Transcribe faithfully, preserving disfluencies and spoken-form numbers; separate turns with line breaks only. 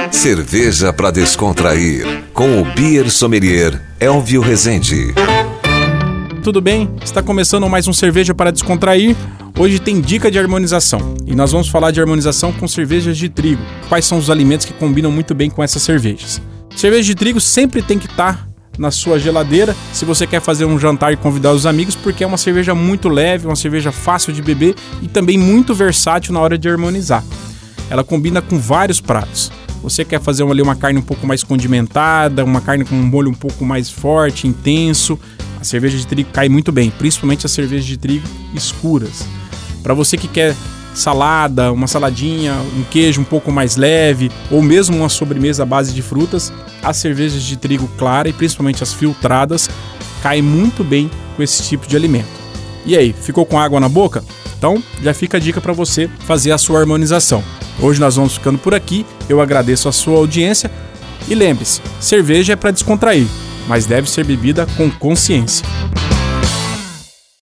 Cerveja para descontrair, com o Beer Sommelier Elvio Rezende.
Tudo bem? Está começando mais um Cerveja para Descontrair. Hoje tem dica de harmonização e nós vamos falar de harmonização com cervejas de trigo. Quais são os alimentos que combinam muito bem com essas cervejas? Cerveja de trigo sempre tem que estar na sua geladeira se você quer fazer um jantar e convidar os amigos, porque é uma cerveja muito leve, uma cerveja fácil de beber e também muito versátil na hora de harmonizar. Ela combina com vários pratos. Você quer fazer ali uma carne um pouco mais condimentada, uma carne com um molho um pouco mais forte, intenso, a cerveja de trigo cai muito bem, principalmente as cervejas de trigo escuras. Para você que quer salada, uma saladinha, um queijo um pouco mais leve, ou mesmo uma sobremesa à base de frutas, as cervejas de trigo clara e principalmente as filtradas caem muito bem com esse tipo de alimento. E aí, ficou com água na boca? Então já fica a dica para você fazer a sua harmonização. Hoje nós vamos ficando por aqui, eu agradeço a sua audiência e lembre-se, cerveja é para descontrair, mas deve ser bebida com consciência.